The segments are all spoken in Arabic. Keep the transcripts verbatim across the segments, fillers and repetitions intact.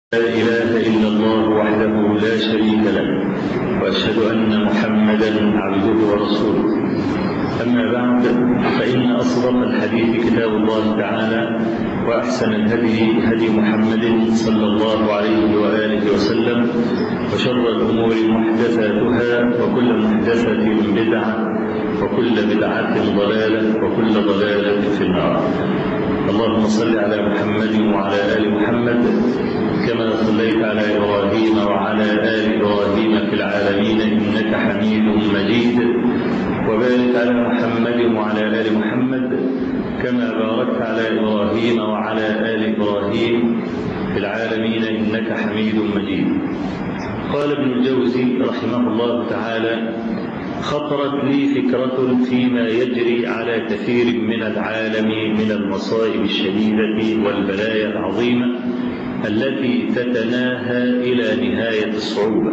لا إله إلا الله وحده لا شريك له وأشهد أن محمدا عبده ورسوله. أما بعد، فإن أصدق الحديث كتاب الله تعالى، وأحسن الهدي هدي محمد صلى الله عليه وآله وسلم، وشر الأمور محدثاتها، وكل محدثة بدعة، وكل بدعة ضلالة، وكل ضلالة في النار. اللهم صل على محمد وعلى آل محمد كما صليت على إبراهيم وعلى آل إبراهيم في العالمين إنك حميد مجيد، وبارك على محمد وعلى آل محمد كما باركت على إبراهيم وعلى آل إبراهيم في العالمين إنك حميد مجيد. قال ابن الجوزي رحمه الله تعالى: خطرت لي فكرة فيما يجري على كثير من العالم من المصائب الشديدة والبلايا العظيمة التي تتناهى إلى نهاية الصعوبة.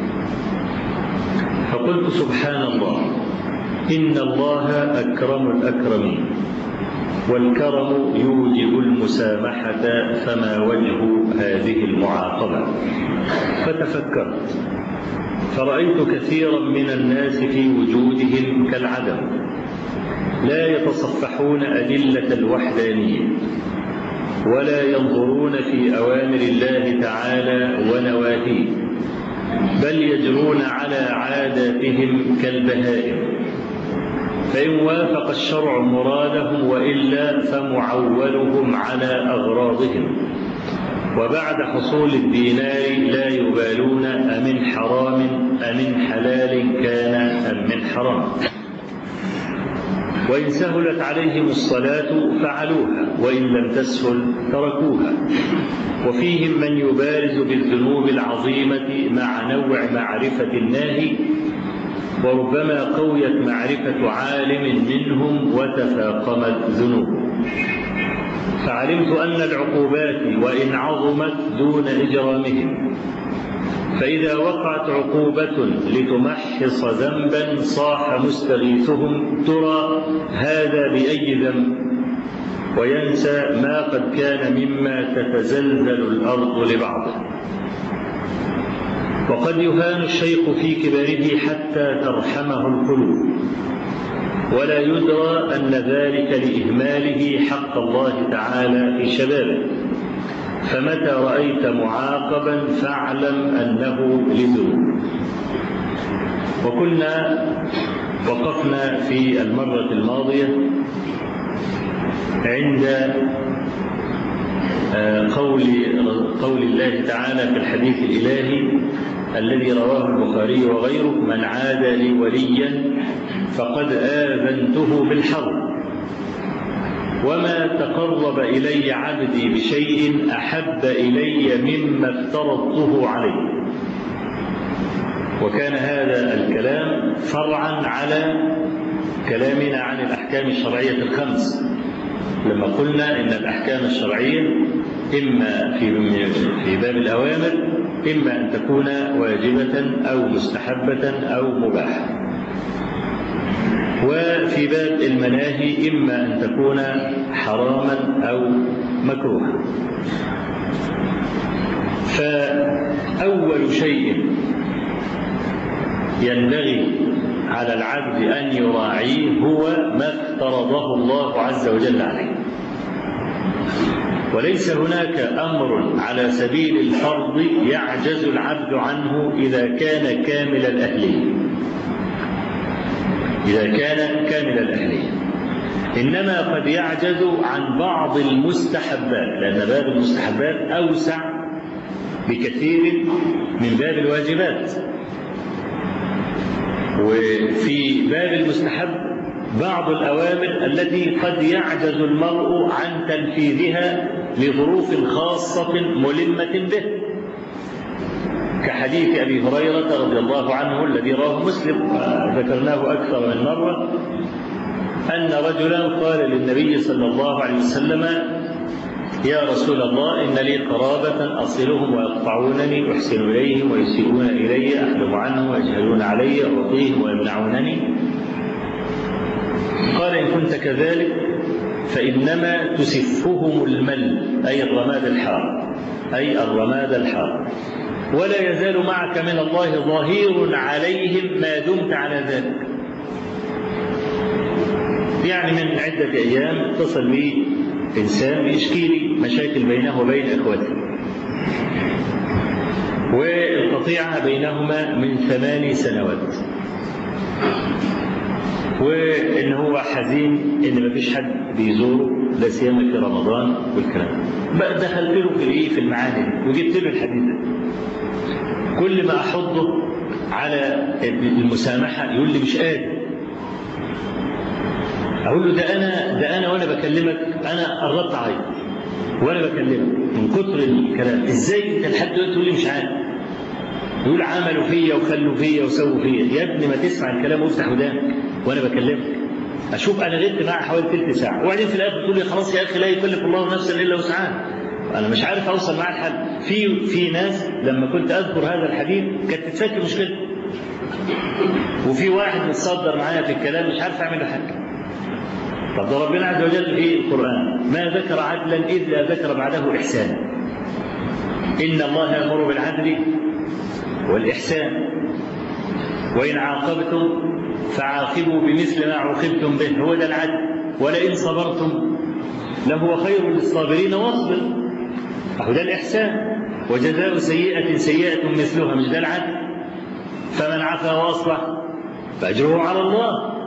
فقلت: سبحان الله، إن الله أكرم الأكرمين، والكرم يوجب المسامحة، فما وجه هذه المعاقبة؟ فتفكرت فرأيت كثيرا من الناس في وجودهم كالعدم، لا يتصفحون أدلة الوحدانية، ولا ينظرون في أوامر الله تعالى ونواهيه، بل يجرون على عاداتهم كالبهائم، فإن وافق الشرع مرادهم وإلا فمعولهم على أغراضهم، وبعد حصول الدينار لا يبالون أمن حرام أمن حلال كان أم من حرام. وإن سهلت عليهم الصلاة فعلوها، وإن لم تسهل تركوها. وفيهم من يبارز بالذنوب العظيمة مع نوع معرفة الناهي، وربما قويت معرفة عالم منهم وتفاقمت ذنوبه. فعلمت أن العقوبات وإن عظمت دون إجرامهم، فإذا وقعت عقوبة لتمحص ذنبا صاح مستغيثهم: ترى هذا بأي ذنب؟ وينسى ما قد كان مما تتزلزل الأرض لبعضه. وقد يهان الشيخ في كبره حتى ترحمه القلوب، ولا يدرى أن ذلك لإهماله حق الله تعالى في شبابه. فمتى رأيت معاقبا فاعلم أنه لذنوب. وكنا وقفنا في المرة الماضية عند قول قول الله تعالى في الحديث الإلهي الذي رواه البخاري وغيره: من عادى لي وليا فقد آذنته بالحرب، وما تقرب إلي عبدي بشيء أحب إلي مما افترضته عليه. وكان هذا الكلام فرعا على كلامنا عن الأحكام الشرعية الخمس، لما قلنا إن الأحكام الشرعية إما في في باب الأوامر إما أن تكون واجبة أو مستحبة أو مباحة، وفي باب المناهي إما أن تكون حراما أو مكروها. فأول شيء ينبغي على العبد أن يراعيه هو ما افترضه الله عز وجل عليه، وليس هناك أمر على سبيل الفرض يعجز العبد عنه إذا كان كامل الأهلية إذا كان كامل الأهلية إنما قد يعجز عن بعض المستحبات، لأن باب المستحبات أوسع بكثير من باب الواجبات. وفي باب المستحب بعض الأوامر التي قد يعجز المرء عن تنفيذها لظروف خاصة ملمة به، كحديث أبي هريرة رضي الله عنه الذي رواه مسلم وذكرناه أكثر من مرة، أن رجلا قال للنبي صلى الله عليه وسلم: يا رسول الله، إن لي قرابة أصلهم ويقطعونني، أحسن إليهم ويسيئون إلي، أحلم عنهم ويجهلون علي، أعطيهم ويمنعونني. قال: إن كنت كذلك فإنما تسفهم المل، أي الرماد الحار، أي الرماد الحار، ولا يزال معك من الله ظهير عليهم ما دمت على ذلك. يعني من عدة أيام اتصل بي إنسان بيشكي لي مشاكل بينه وبين إخوته، والقطيعة بينهما من ثماني سنوات، وإن هو حزين إن مفيش حد بيزوره لا سيما في رمضان والكلام. بقى دخلت له في الإيه في المعاني وجبت له الحديث ده. كل ما أحضه على المسامحة يقول لي مش قادر. أقول له ده أنا ده أنا وأنا بكلمك أنا قربت أعيط وأنا بكلمك من كتر الكلام. إزاي أنت لحد دلوقتي تقول لي مش عارف؟ يقول عملوا فيا وخلوا فيا وسووا فيا. يا ابني ما تسمع الكلام وافتح ودانك وأنا بكلمك. أشوف أنا غبت معاه حوالي ثلث ساعة، وبعدين في الآخر تقول لي خلاص يا أخي لا يكلف الله نفسا إلا وسعها. أنا مش عارف أوصل معاه الحل. في في ناس لما كنت أذكر هذا الحديث كانت تتفك مشكلة، وفي واحد متصدر معايا في الكلام مش عارف أعمل له حاجة. طب ده ربنا عز وجل في القرآن ما ذكر عدلا إذ لا ذكر بعده إحسانا. إن الله يأمر بالعدل والإحسان وإن عاقبتم فعاقبوا بمثل ما عوقبتم به، هو ده العدل. ولئن صبرتم لهو خير للصابرين واصبر، فهو ده الإحسان. وجزاء سيئة سيئة مثلها، مش ده العدل. فمن عفا وأصلح فأجره على الله.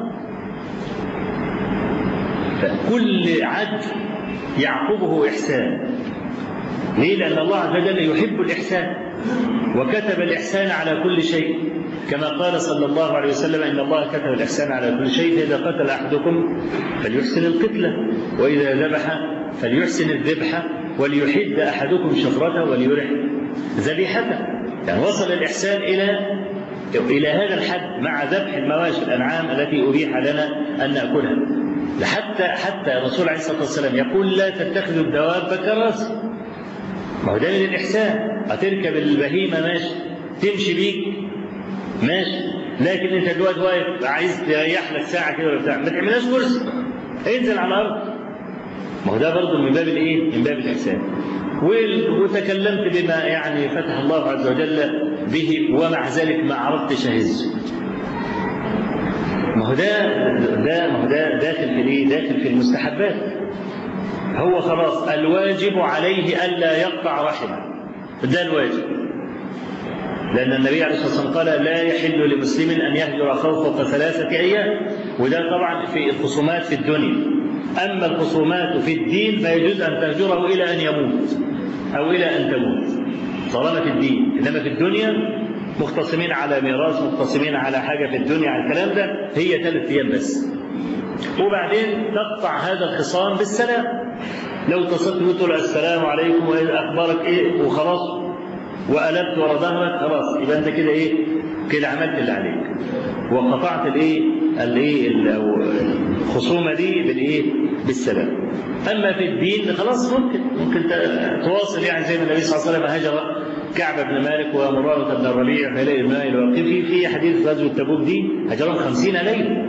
فكل عدل يعقبه إحسان. ليه؟ لأن الله عز وجل يحب الإحسان وكتب الإحسان على كل شيء، كما قال صلى الله عليه وسلم إن الله كتب الإحسان على كل شيء. فإذا قتل أحدكم فليحسن القتلة، وإذا ذبح فليحسن الذبح، وليحد أحدكم شفرته وليرح ذبيحته. يعني وصل الإحسان إلى إلى هذا الحد مع ذبح المواشي الأنعام التي أبيح لنا أن نأكلها. حتى حتى الرسول عليه الصلاة والسلام يقول لا تتخذوا الدواب كراسي. ما هو ده من الإحسان. هتركب البهيمة ماشي، تمشي بيك ماشي، لكن أنت دلوقتي واقف عايز تريح لك ساعة كده ولا بتاع، ما تعملهاش كرسي، انزل على الأرض. ما هو ده برضه من باب الإيه؟ من باب الإحسان. وتكلمت بما يعني فتح الله عز وجل به، ومع ذلك ما عرفتش أهزه. ما هو ده ده ما هو ده داخل في الايه؟ داخل في المستحبات. هو خلاص الواجب عليه الا يقطع رحمه، ده الواجب. لان النبي عليه الصلاه والسلام قال لا يحل لمسلم ان يهجر اخاه فوق ثلاثه ايام، وده طبعا في الخصومات في الدنيا. اما الخصومات في الدين فيجوز ان تهجره الى ان يموت او الى ان تموت طالما في الدين. انما في الدنيا مختصمين على ميراث، مختصمين على حاجة في الدنيا، على الكلام ده، هي ثلاث أيام بس. وبعدين تقطع هذا الخصام بالسلام. لو اتصلت وتقول السلام عليكم وأخبارك إيه وخلاص، وقلبت ورا ظهرك خلاص، يبقى أنت كده إيه؟ كده عملت اللي عليك وقطعت الإيه؟ الإيه؟ الخصومة دي بالإيه؟ بالسلام. أما في الدين خلاص ممكن ممكن تواصل، يعني زي ما النبي صلى الله عليه وسلم هاجر كعب بن مالك ومرارة بن الربيع في ليل الماء الواقفي. في حديث غزوة تبوك دي هجرهم خمسين ليلة.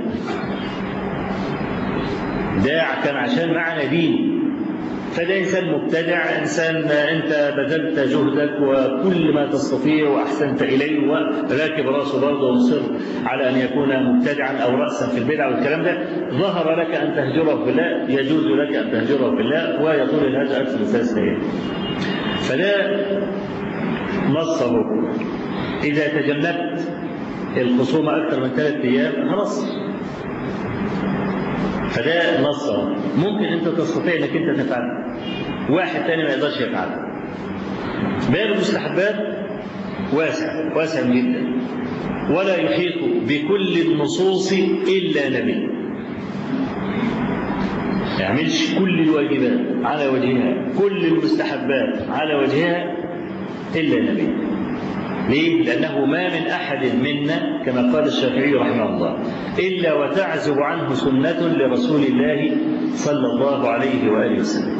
ده كان عشان معنا دين. فده إنسان مبتدع، إنسان أنت بذلت جهدك وكل ما تستطيع وأحسنت إليه، وراكب راسه برضه ومصر على أن يكون مبتدعا أو رأسا في البدع والكلام ده. ظهر لك أن تهجره في الله، يجوز لك أن تهجره في الله، ويطول الهجر أكثر من ثلاث أيام. فده نصه. إذا تجنبت الخصومة أكثر من ثلاثة أيام خلاص، فده نصه. ممكن أنت تستطيع أنك أنت تفعله، واحد ثاني ما يقدرش يفعله. باب المستحبات واسع واسع جدا، ولا يحيط بكل النصوص إلا نبي. ما يعملش كل الواجبات على وجهها، كل المستحبات على وجهها إلا نبي. ليه؟ لأنه ما من أحد منا كما قال الشافعي رحمه الله إلا وتعزب عنه سنة لرسول الله صلى الله عليه وآله وسلم.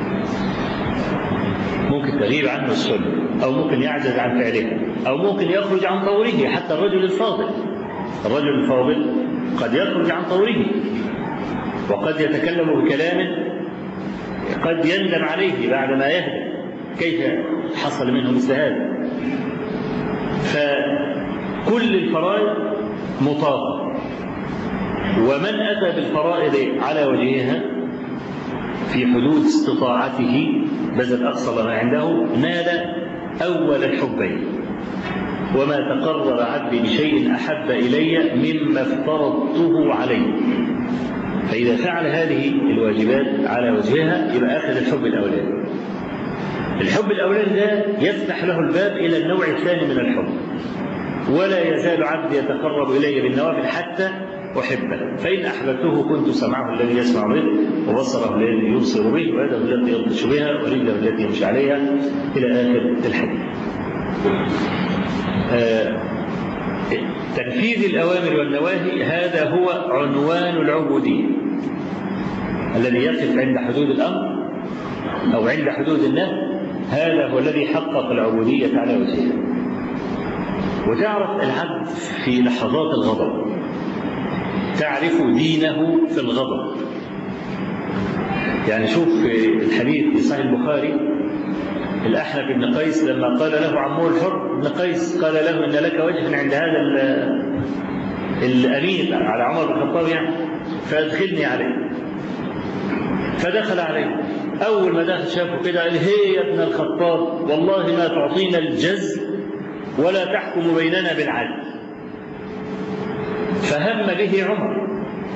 ممكن تغيب عنه السنة، أو ممكن يعجز عن فعلها، أو ممكن يخرج عن طوره. حتى الرجل الفاضل الرجل الفاضل قد يخرج عن طوره. وقد يتكلم بكلام قد يندم عليه بعد ما يهدى، كيف حصل منه مثل هذا؟ فكل الفرائض مطاقة، ومن أتى بالفرائض على وجهها في حدود استطاعته بذل أقصى ما عنده نال أول الحبين. وما تقرر عبدي بشيء أحب إلي مما افترضته عليه. فإذا فعل هذه الواجبات على وجهها يبقى أخذ الحب الأولاني. الحب الأولاني ده يفتح له الباب إلى النوع الثاني من الحب. ولا يزال عبدي يتقرب إلي بالنوافل حتى أحبه، فإن أحببته كنت سمعه الذي يسمع به، وبصره الذي يبصر به، ويده التي يبطش بها، ورجله التي يمشي عليها، إلى آخر الحديث. آه تنفيذ الأوامر والنواهي هذا هو عنوان العبودية الذي يقف عند حدود الأمر أو عند حدود النهي. هذا هو الذي حقق العبودية على وجهها. وتعرف العبد في لحظات الغضب، تعرف دينه في الغضب. يعني شوف الحديث في صحيح البخاري، الأحنف بن قيس لما قال له عمه الحر بن قيس قال له إن لك وجها عند هذا الأمير على عمر بن الخطاب يعني، فأدخلني عليه. فدخل عليه، أول ما دخل شافه كده قال هي يا ابن الخطاب والله ما تعطينا الجزء ولا تحكم بيننا بالعدل. فهم به عمر،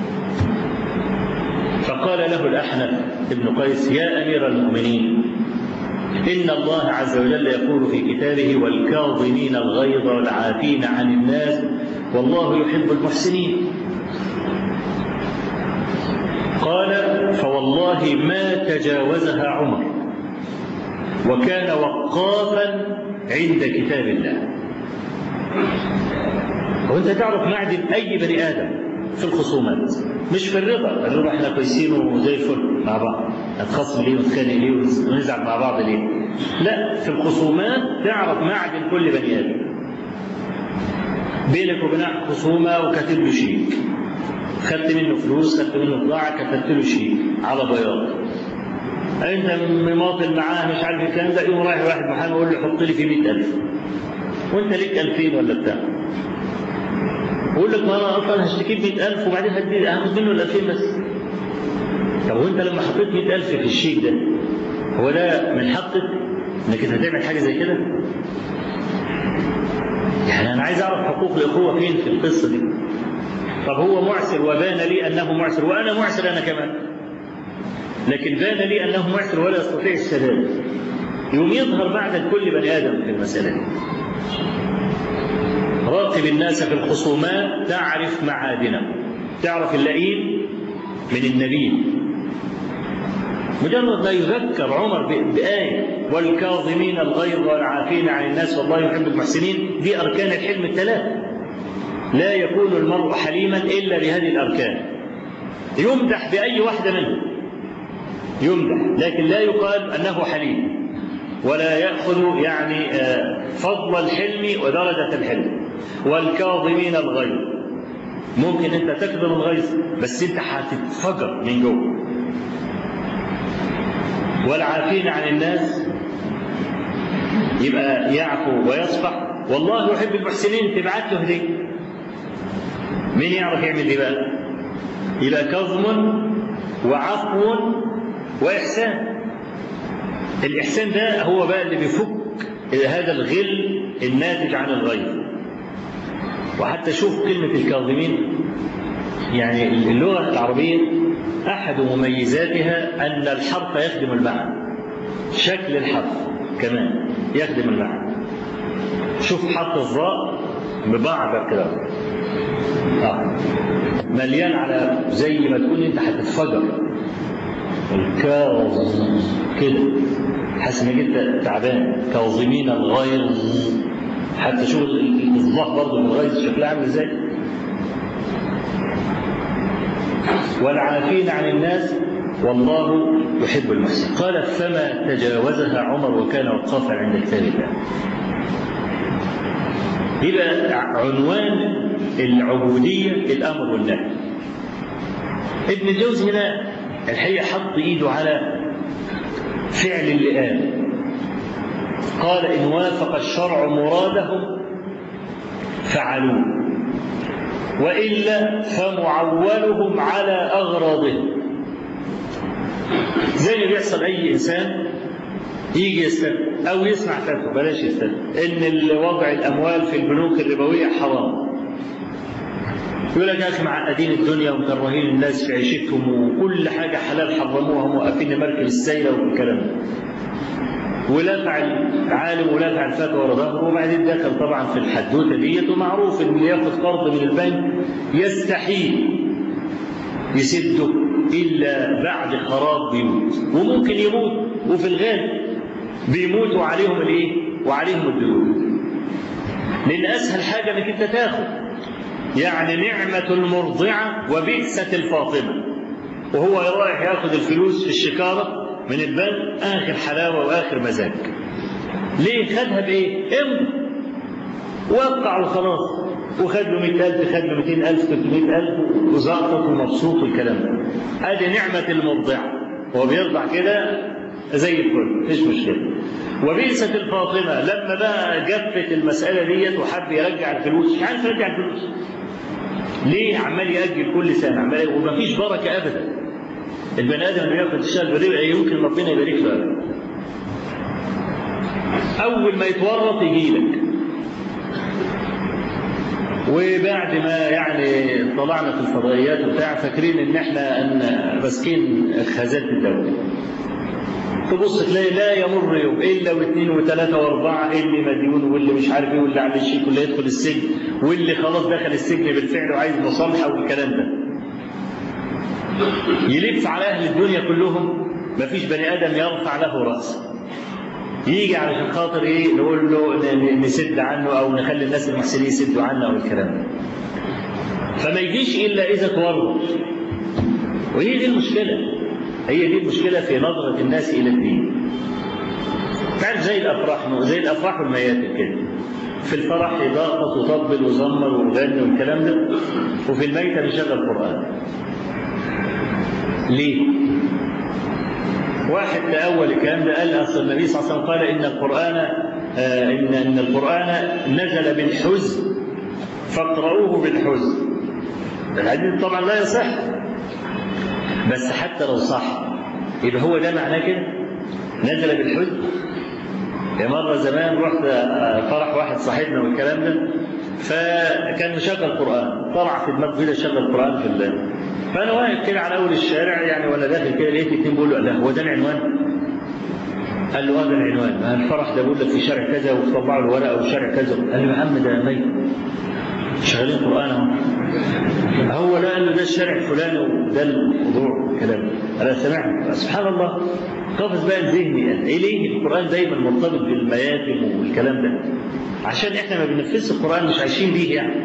فقال له الأحنف بن قيس يا أمير المؤمنين إن الله عز وجل يقول في كتابه والكاظمين الغيظ والعافين عن الناس والله يحب المحسنين. قال فوالله ما تجاوزها عمر، وكان وقافا عند كتاب الله. وانت تعرف معدن أي بني آدم في الخصومات، مش في الرضا. الرضا احنا كويسين وزي الفل مع بعض، نتخاصم ليه ونتخانق ليه ونزعل مع بعض ليه؟ لا، في الخصومات تعرف معدن كل بني آدم. بينك وبين خصومة وكاتب له شيك، خدت منه فلوس، خدت منه بضاعة، كتبت له شيك على بياض. انت مماطل معاه مش عارف الكلام ده، يقوم رايح واحد محامي يقول له حط لي فيه مئة ألف وانت ليك ألفين ولا بتاع، يقول لك ما انا اصلا هشتكيه ب مئة ألف وبعدين هدي هاخد منه ال ألفين بس. طب وانت لما حطيت مئة ألف في الشيك ده، هو ده من حقك انك انت هتعمل حاجه زي كده؟ يعني انا عايز اعرف حقوق الاخوه فين في القصه دي. طب هو معسر وبان لي انه معسر وانا معسر انا كمان، لكن بان لي انه معسر ولا يستطيع السداد، يوم يظهر بعد كل بني ادم في المساله دي. راقب الناس في الخصومات تعرف معادنه، تعرف اللئيم من النبيل. مجرد ما يذكر عمر بآية والكاظمين الغيظ والعافين عن الناس والله يحب المحسنين، دي أركان الحلم الثلاثة. لا يكون المرء حليما إلا بهذه الأركان. يمدح بأي واحدة منها يمدح، لكن لا يقال أنه حليم، ولا يأخذ يعني فضل الحلم ودرجة الحلم. والكاظمين الغيظ، ممكن أنت تكظم الغيظ بس أنت هتتفجر من جوه. والعافين عن الناس يبقى يعفو ويصفح. والله يحب المحسنين، تبعت له هديه. مين يعرف يعمل دي بقى؟ يبقى كظم وعفو وإحسان. الإحسان ده هو بقى اللي بيفك هذا الغل الناتج عن الغيظ. وحتى شوف كلمة الكاظمين، يعني اللغة العربية أحد مميزاتها أن الحرف يخدم المعنى، شكل الحرف كمان يخدم المعنى. شوف حرف الظاء مبعبع كده، آه. مليان على زي ما تكون أنت هتتفجر. الكاظم كده حاسس إنك أنت تعبان. كاظمين الغيظ، حتى شوف الظاء برضه الغيظ شكلها عامل إزاي. والعافين عن الناس والله يحب المحسن. قال فما تجاوزها عمر وكان وقافا عند كتاب الله. يبقى عنوان العبودية الأمر والنهي. ابن الجوزي هنا الحقيقة حط إيده على فعل اللي قال قال إن وافق الشرع مرادهم فعلوه وإلا فمعولهم على أغراضهم. زي ما بيحصل أي إنسان يجي يستلم أو يسمع فتوى بلاش يستلم إن وضع الأموال في البنوك الربوية حرام، يقول لك يا أخي معقدين الدنيا ومكرهين الناس في عيشتهم وكل حاجة حلال حرموها وموقفين مركب السيلة والكلام ده، ولافع العالم ولافع الفتوى ورا ظهره، وبعدين دخل طبعا في الحدوته ديت. ومعروف ان اللي ياخذ قرض من البنك يستحيل يسده الا بعد خراب بيوت، وممكن يموت، وفي الغالب بيموت وعليهم الايه؟ وعليهم الديون. لان اسهل حاجه انك انت تاخد، يعني نعمه المرضعه وبئسه الفاطمه، وهو رايح ياخذ الفلوس في الشكاره من البنك آخر حلاوة وآخر مزاج. ليه؟ خدها بإيه؟ امضي وقع وخلاص، وخد له مئة ألف، خد له مئتين ألف، ثلاثمئة ألف، وزعطت ومبسوط والكلام ده. هذه نعمة المرضعة، هو بيرضع كده زي الفل مفيش مشكلة. وبئسة الفاطمة لما بقى جفت المسألة ديت وحب يرجع الفلوس مش عارف يرجع الفلوس. ليه؟ عمال يأجل كل سنة، عمال ومفيش بركة أبدا. البني ادم اللي ياخد الشهر بالربا يمكن ربنا يبارك له. اول ما يتورط يجي لك. وبعد ما يعني طلعنا في الفضائيات وبتاع فاكرين ان احنا ان ماسكين خزانه الدوله. تبص تلاقي لا يمر يوم الا واثنين وثلاثه واربعه اللي مديون واللي مش عارف ايه واللي على الشيك واللي يدخل السجن واللي خلاص دخل السجن بالفعل وعايز مصالحه والكلام ده. يلف على أهل الدنيا كلهم، مفيش بني آدم يرفع له رأسه. يجي علشان خاطر إيه؟ نقول له نسد عنه أو نخلي الناس المحسنين يسدوا عنه أو الكلام ده. فما يجيش إلا إذا تورط. وهي دي المشكلة. هي دي المشكلة في نظرة الناس إلى الدين. تعرف زي الأفراح زي الأفراح والمياتم كده. في الفرح يضاقط وطبل وزمر وغني والكلام ده، وفي الميتة بيشغل قرآن. ليه؟ واحد تأول الكلام ده قال أصل النبي صلى الله عليه وسلم قال إن القرآن آه إن إن القرآن نزل بالحزن فاقرؤوه بالحزن. الحديث طبعا لا يصح، بس حتى لو صح يبقى هو ده معناه كده نزل بالحزن. يا مرة زمان رحت فرح واحد صاحبنا والكلام ده، فكان مشغل قرآن، طلع في دماغه كده شغل قرآن في الله. فأنا واقف كده على أول الشارع يعني ولا داخل كده لقيت اتنين بيقولوا لا هو ده العنوان؟ قال له هذا العنوان، ما الفرح ده بيقول لك في شارع كذا وطبعوا الورقة وشارع كذا. قال له يا عم ده ميت شغالين قرآن اهو. هو لا قال له ده الشارع الفلاني وده الموضوع كلام. أنا سمعت سبحان الله قفز بقى ذهني إيه ليه القرآن دايما مرتبط بالمياتم والكلام ده؟ عشان احنا ما بننفذش القرآن مش عايشين بيه يعني.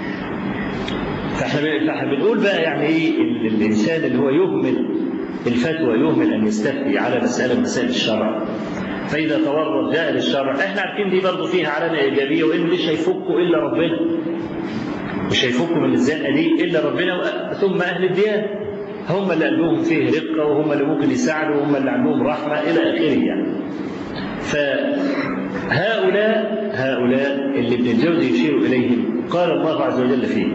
فاحنا بنقول بقى يعني ايه الانسان اللي هو يهمل الفتوى، يهمل ان يستفتي على مساله من مسائل الشرع، فاذا تورط جاء للشرع. احنا عارفين دي برضه فيها علامه ايجابيه، وان مش هيفكوا الا ربنا، مش هيفكوا من الزنقه دي الا ربنا ثم اهل الديانه، هم اللي قلبهم فيه رقه وهم اللي ممكن يساعدوا وهم اللي عندهم رحمه الى اخره يعني. فهؤلاء هؤلاء اللي ابن الجوزي يشير اليهم قال الله عز وجل فيه: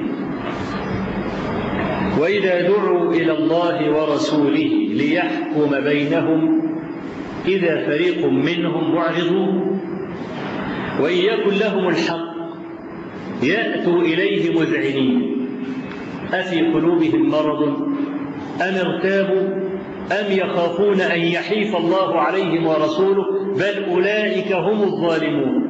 وإذا دعوا إلى الله ورسوله ليحكم بينهم إذا فريق منهم معرضون وإن يكن لهم الحق يأتوا إليه مذعنين أفي قلوبهم مرض أم ارتابوا أم يخافون أن يحيف الله عليهم ورسوله بل أولئك هم الظالمون.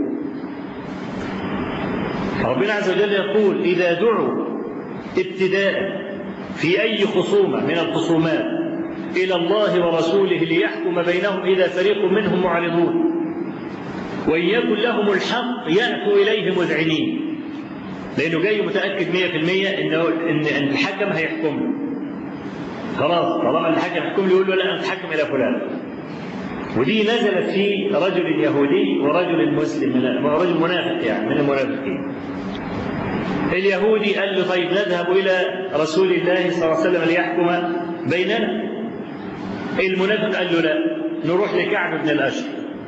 ربنا عز وجل يقول: إذا دعوا ابتداء في أي خصومة من الخصومات إلى الله ورسوله ليحكم بينهم إذا فريق منهم معرضون وإن يكن لهم الحق يأتوا إليه مذعنين، لأنه جاي متأكد مية في المية إنه إن الحكم هيحكم له. خلاص طالما الحكم يحكم له يقول له لا أنت حكم إلى فلان. ودي نزلت في رجل يهودي ورجل مسلم من ورجل منافق يعني من المنافقين. اليهودي قال له طيب نذهب إلى رسول الله صلى الله عليه وسلم ليحكم بيننا. المنافق قال له لا، نروح لكعب بن الأشرف.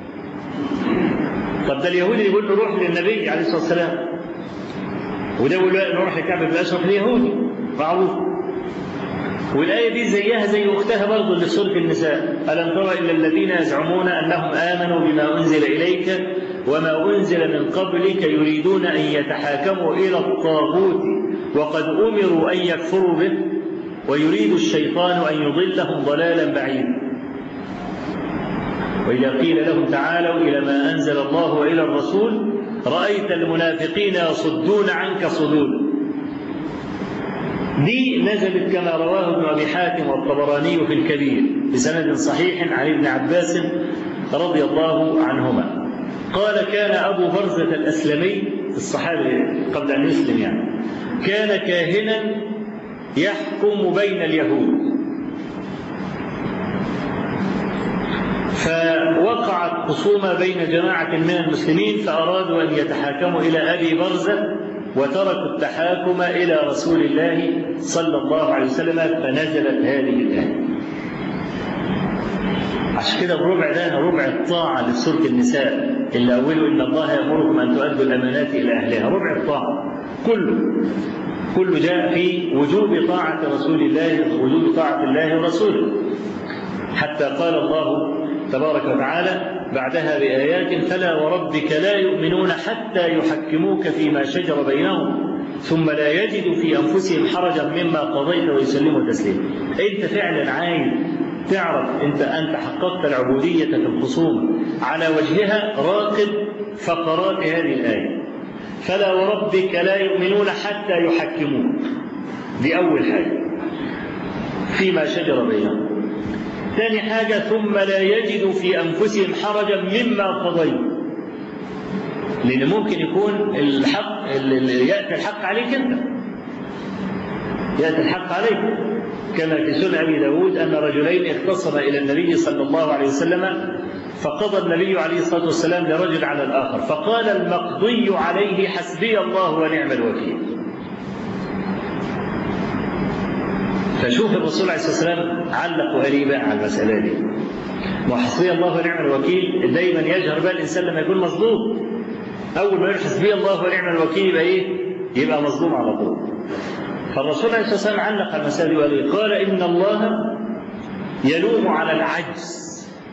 طب ده اليهودي يقول له روح للنبي عليه الصلاة والسلام، وده يقول له نروح لكعب بن الأشرف اليهودي معروف. والآية دي زيها زي أختها برضه اللي في سورة النساء: ألم تر إلا الذين يزعمون أنهم آمنوا بما أنزل إليك وما أنزل من قبلك يريدون أن يتحاكموا إلى الطاغوت وقد أمروا أن يكفروا به ويريد الشيطان أن يضلهم ضلالا بعيدا. وإذا قيل لهم تعالوا إلى ما أنزل الله وإلى الرسول رأيت المنافقين يصدون عنك صدودا. دي نزلت كما رواه ابن أبي حاتم والطبراني في الكبير بسند صحيح عن ابن عباس رضي الله عنهما قال: كان أبو برزة الأسلمي الصحابي قبل أن يسلم يعني كان كاهنا يحكم بين اليهود، فوقعت خصومة بين جماعة من المسلمين فأرادوا أن يتحاكموا إلى أبي برزة وتركوا التحاكم إلى رسول الله صلى الله عليه وسلم، فنزلت هذه الآية. عشان كده الربع ده ربع الطاعة لسورة النساء اللي أوله إن الله يأمركم أن تؤدوا الأمانات إلى أهلها، ربع الطاعة كله كله جاء في وجوب طاعة رسول الله، وجوب طاعة الله ورسوله، حتى قال الله تبارك وتعالى بعدها بآيات: فلا وربك لا يؤمنون حتى يحكموك فيما شجر بينهم ثم لا يجدوا في أنفسهم حرجا مما قضيت ويسلموا تسليما. أنت فعلا عايز تعرف أنت أنت حققت العبودية في الخصومة على وجهها، راقب فقرات هذه الآية: فلا وربك لا يؤمنون حتى يحكموك. دي أول حاجة فيما شجر بينهم. ثاني حاجة: ثم لا يجدوا في أنفسهم حرجا مما قضيت، لأن ممكن يكون الحق يأتي الحق عليك أنت، يأتي الحق عليك، كما في سنن أبي داود أن رجلين اختصما إلى النبي صلى الله عليه وسلم فقضى النبي عليه الصلاة والسلام لرجل على الآخر فقال المقضي عليه: حسبي الله ونعم الوكيل. فشوف الرسول عليه الصلاة والسلام علق غريبا على المسألة دي. وحسبي الله ونعم الوكيل دايما يجهر بها الإنسان لما يكون مظلوم. أول ما يقول حسبي الله ونعم الوكيل يبقى إيه؟ يبقى مظلوم على طول. فالرسول عليه الصلاة والسلام علق على المسألة دي وقال: قال إن الله يلوم على العجز.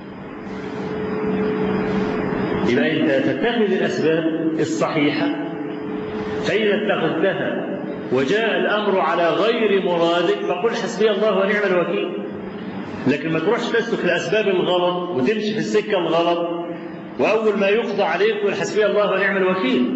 يبقى أنت تتخذ الأسباب الصحيحة، فإذا اتخذتها وجاء الأمر على غير مرادك فقل حسبي الله ونعم الوكيل. لكن ما تروحش تسلك الأسباب الغلط وتمشي في السكة الغلط وأول ما يقضى عليك قل حسبي الله ونعم الوكيل.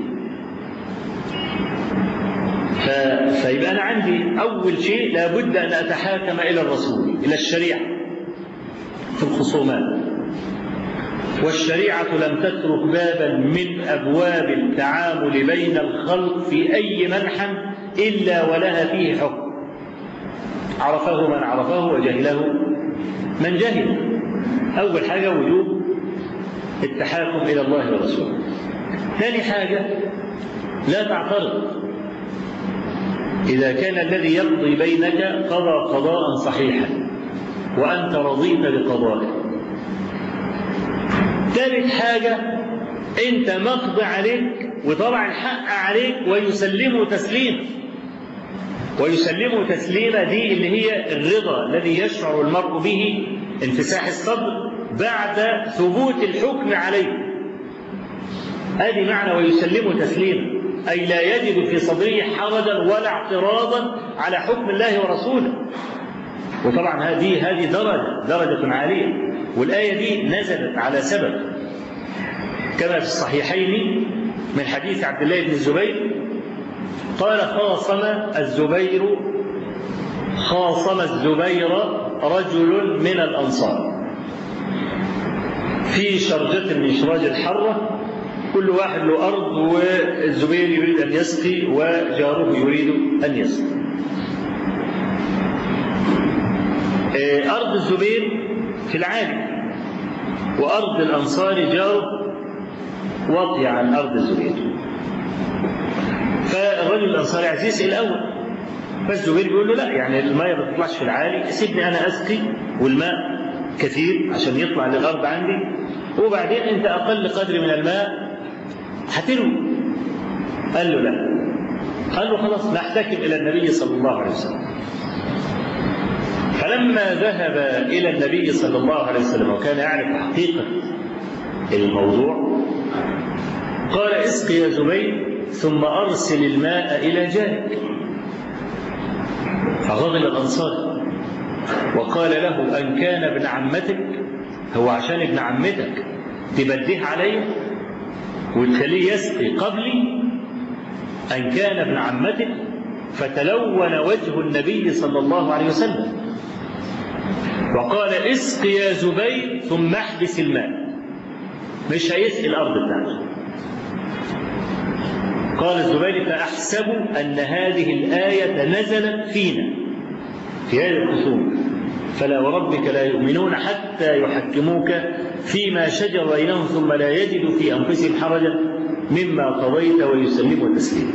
ف... فيبقى أنا عندي أول شيء لابد أن أتحاكم إلى الرسول، إلى الشريعة في الخصومات. والشريعة لم تترك بابا من أبواب التعامل بين الخلق في أي منحى إلا ولها فيه حكم، عرفه من عرفه وجهله من جهل. أول حاجة وجوب التحاكم إلى الله ورسوله. ثاني حاجة لا تعترض إذا كان الذي يقضي بينك قضى قضاء صحيحا وأنت رضيت بقضائه. ثالث حاجة أنت مقضي عليك وطبعا الحق عليك ويسلمه تسليما. ويسلمه تسليما دي اللي هي الرضا الذي يشعر المرء به، انفساح الصدر بعد ثبوت الحكم عليه. هذه معنى ويسلمه تسليما، أي لا يجد في صدره حرجا ولا اعتراضا على حكم الله ورسوله. وطبعا هذه هذه درجة درجة عالية، والآية دي نزلت على سبب كما في الصحيحين من حديث عبد الله بن الزبير قال: خاصم الزبير خاصم الزبير رجل من الأنصار في شرجة من شراج الحرة، كل واحد له أرض والزبير يريد أن يسقي وجاره يريد أن يسقي. أرض الزبير في العالي وأرض الأنصار جاره واطية عن أرض الزبير. فالرجل الأنصاري عايز يسقي الأول، فالزبير بيقول له لا، يعني الماء ما تطلعش في العالي، سيبني أنا أسقي والماء كثير عشان يطلع لغرب عندي، وبعدين أنت أقل قدر من الماء هتروي. قال له لا. قال له خلاص نحتكم إلى النبي صلى الله عليه وسلم. فلما ذهب إلى النبي صلى الله عليه وسلم وكان يعرف حقيقة الموضوع قال اسق يا زبير ثم أرسل الماء إلى جارك. فغضب الأنصار وقال له أن كان ابن عمتك، هو عشان ابن عمتك تبديه عليه وتخليه يسقي قبلي؟ أن كان ابن عمتك. فتلون وجه النبي صلى الله عليه وسلم وقال اسق يا زبير ثم احبس الماء، مش هيسقي الأرض بتاعته. قال الزبير فأحسب أن هذه الآية نزلت فينا في هذه الخصوم، فلا وربك لا يؤمنون حتى يحكموك فيما شجر بينهم ثم لا يجدوا في أنفسهم حرجا مما قضيت ويسلموا تسليما.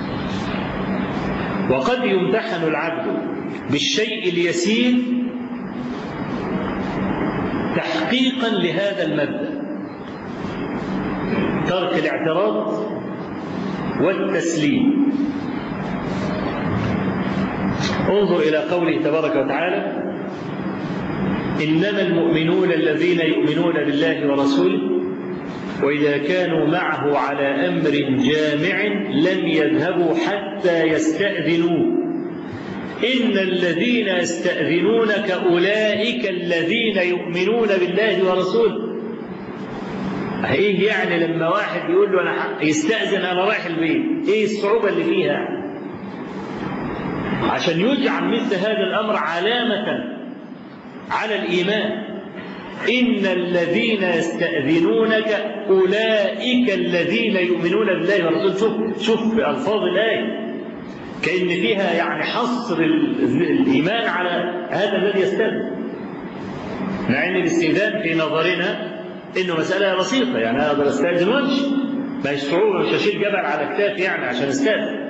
وقد يمتحن العبد بالشيء اليسير تحقيقا لهذا المبدأ، ترك الاعتراض والتسليم. انظر إلى قوله تبارك وتعالى إنما المؤمنون الذين يؤمنون بالله ورسوله وإذا كانوا معه على أمر جامع لم يذهبوا حتى يستأذنوه إن الذين يستأذنونك أولئك الذين يؤمنون بالله ورسوله. إيه يعني لما واحد يقول له أنا يستأذن أنا رايح البيت، إيه الصعوبة اللي فيها؟ عشان يجعل مثل هذا الأمر علامة على الإيمان. إن الذين يستأذنونك أولئك الذين يؤمنون بالله ورسوله. شوف شوف ألفاظ الآية كأن فيها يعني حصر الإيمان على هذا الذي يستأذن، مع أن الاستئذان في نظرنا إنه مسألة بسيطة، يعني أنا أقدر أستأذن وأمشي، ما هي صعوبة، مش هشيل جبل على كتافي يعني عشان أستأذن.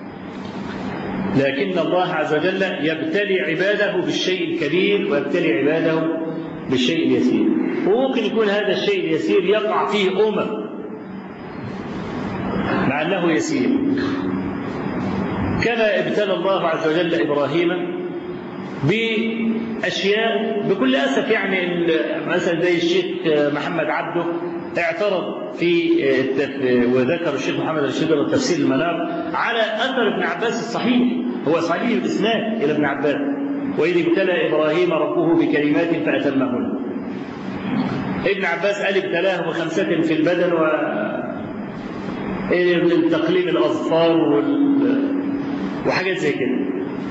لكن الله عز وجل يبتلي عباده بالشيء الكبير ويبتلي عباده بالشيء اليسير، وممكن يكون هذا الشيء اليسير يقع فيه أمم مع أنه يسير. كما ابتلى الله عز وجل إبراهيم بأشياء بكل أسف، يعني مثلا زي الشيخ محمد عبده اعترض في وذكر الشيخ محمد الشدر والتفسير المنار على أثر ابن عباس الصحيح، هو صحيح الإسناد إلى ابن عباس وإذ ابتلى إبراهيم ربه بكلمات فأتمهن. ابن عباس قال ابتلاه بخمسة في البدن و تقليم الأظفار وال... وحاجات زي كده.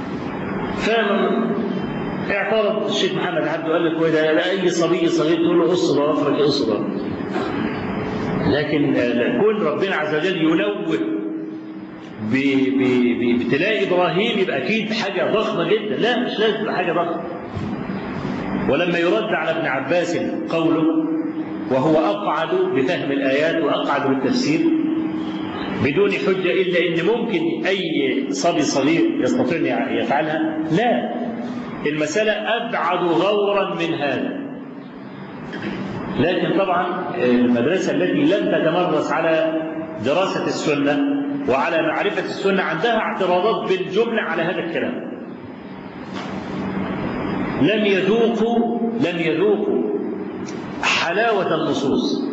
فاعترض الشيخ محمد عبده قال لك وإذا لا أي صبي صغير تقول له قص ضوافرك قص ضوافرك، لكن كون ربنا عز وجل يلوث بابتلاء إبراهيم يبقى أكيد حاجة ضخمة جدا. لا، مش لازم تبقى حاجة ضخمة. ولما يرد على ابن عباس قوله وهو أقعد بفهم الآيات وأقعد بالتفسير بدون حجة إلا إن ممكن أي صبي صغير يستطيع أن يفعلها، لا، المسألة أبعد غورا من هذا. لكن طبعا المدرسة التي لم تتمرس على دراسة السنة وعلى معرفة السنة عندها اعتراضات بالجملة على هذا الكلام. لم يذوقوا لم يذوقوا حلاوة النصوص.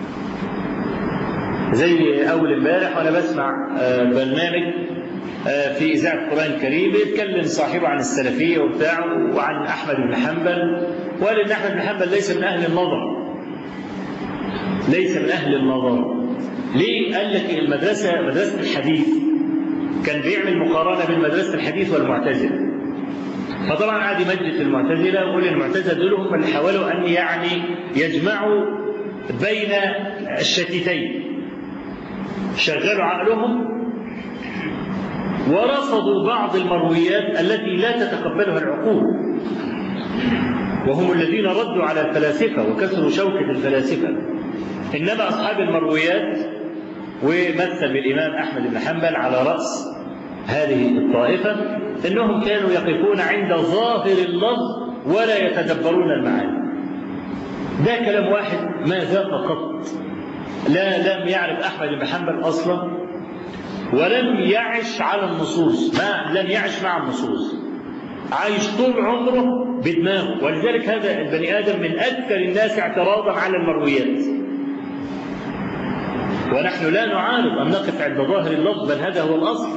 زي أول امبارح وأنا بسمع برنامج في إذاعة القرآن الكريم بيتكلم صاحبه عن السلفية وبتاعه وعن أحمد بن حنبل، وقال إن أحمد بن حنبل ليس من أهل النظر، ليس من أهل النظر. ليه؟ قال لك المدرسة مدرسة الحديث كان بيعمل مقارنة بين مدرسة الحديث والمعتزلة، فطبعا قعد يمجد المعتزلة ويقول المعتزلة دول هم اللي حاولوا أن يعني يجمعوا بين الشتيتين، شغلوا عقلهم ورفضوا بعض المرويات التي لا تتقبلها العقول، وهم الذين ردوا على الفلاسفة وكسروا شوكة الفلاسفة. إنما أصحاب المرويات ومثل بالإمام أحمد بن حنبل على رأس هذه الطائفة أنهم كانوا يقفون عند ظاهر اللفظ ولا يتدبرون المعاني. ده كلام واحد ما ذاق قط، لا لم يعرف أحمد بن حنبل أصلا ولم يعش على النصوص، ما لم يعش مع النصوص، عايش طول عمره بدماغه. ولذلك هذا البني آدم من أكثر الناس اعتراضا على المرويات. ونحن لا نعارض أن نقف عند ظاهر اللفظ، بل هذا هو الأصل.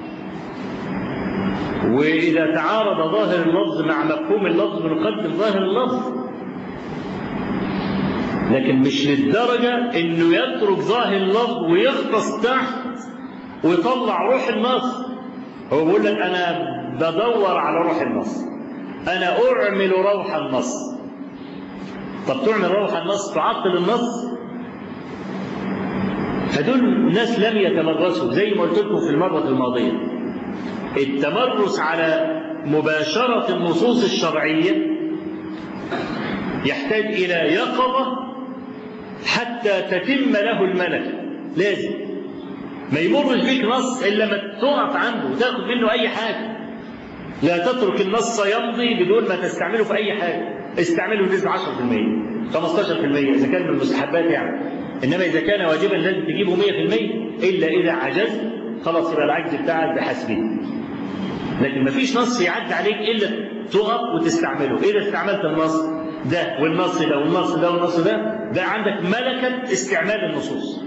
وإذا تعارض ظاهر اللفظ مع مفهوم اللفظ بنقدم ظاهر اللفظ، لكن مش للدرجة إنه يترك ظاهر اللفظ ويغطس تحت ويطلع روح النص. هو بيقول لك أنا بدور على روح النص، أنا أعمل روح النص. طب تعمل روح النص تعطل النص؟ فدول ناس لم يتمرسوا، زي ما قلت لكم في المرة الماضية، التمرس على مباشرة النصوص الشرعية يحتاج إلى يقظة حتى تتم له الملكة. لازم ما يمرش بيك نص إلا ما تقف عنده وتاخد منه أي حاجة. لا تترك النص يمضي بدون ما تستعمله في أي حاجة. استعمله بنسبة عشرة بالمئة خمستاشر بالمئة إذا كان من المستحبات يعني، إنما إذا كان واجبا لازم تجيبه مئة بالمئة، إلا إذا عجزت خلاص يبقى العجز بتاعك بحسبه. لكن ما فيش نص يعدي عليك إلا تقف وتستعمله. إذا استعملت النص ده والنص ده والنص ده والنص ده، ده عندك ملكة استعمال النصوص.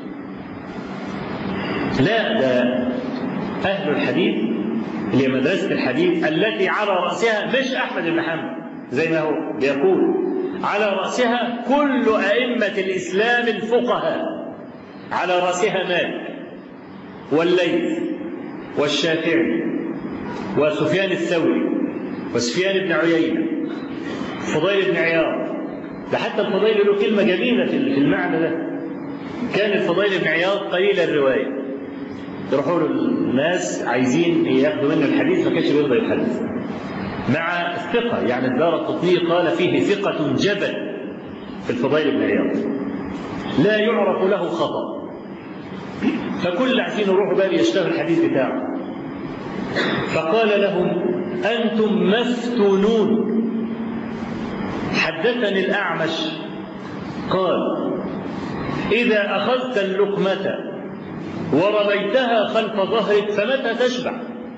لا، ده أهل الحديث اللي هي مدرسة الحديث التي على رأسها مش أحمد بن حنبل زي ما هو بيقول، على رأسها كل أئمة الإسلام الفقهاء، على رأسها مالك والليث والشافعي وسفيان الثوري وسفيان بن عيينة فضيل بن عياض. ده حتى الفضيل له كلمة جميلة في المعنى ده. كان الفضيل بن عياض قليل الرواية، يروحوا له الناس عايزين ياخدوا منه الحديث ما كانش بيرضى يحدث، مع الثقة. يعني الدارقطني قال فيه ثقة جبل في الفضيل بن عياض، لا يعرف له خطأ. فكل عايزين يروحوا بقى يشتغل الحديث بتاعه. فقال لهم أنتم مفتونون. حدثني الأعمش قال إذا أخذت اللقمة ورميتها خلف ظهرك فمتى تشبع؟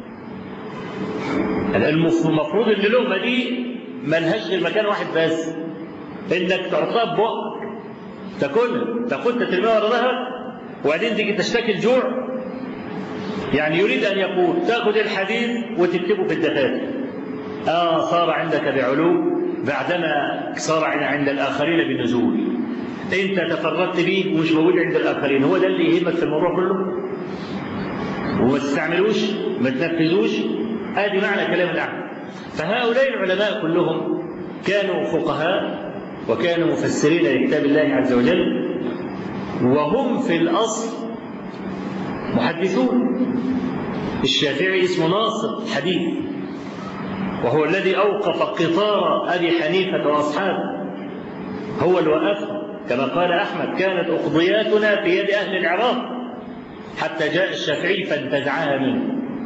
المفروض ان اللقمه دي ملهاش غير مكان واحد بس، انك تعطيها ببقك تاكلها، تاخدها ترميها ورا ظهرك وبعدين تيجي تشتكي الجوع. يعني يريد ان يقول تاخذ الحديث وتكتبه في الدفاتر. اه صار عندك بعلو بعدما صار عند الاخرين بنزول. انت تفردت به ومش موجود عند الاخرين، هو ده اللي يهمك في الموضوع كله؟ وما تستعملوش ما تنفذوش. ادي معنى كلام الاعمى. فهؤلاء العلماء كلهم كانوا فقهاء وكانوا مفسرين لكتاب الله عز وجل، وهم في الاصل محدثون. الشافعي اسمه ناصر حديث، وهو الذي اوقف قطار ابي حنيفه واصحابه، هو اللي وقفهم. كما قال أحمد كانت أقضياتنا في يد أهل العراق حتى جاء الشافعي فانتزعها منه،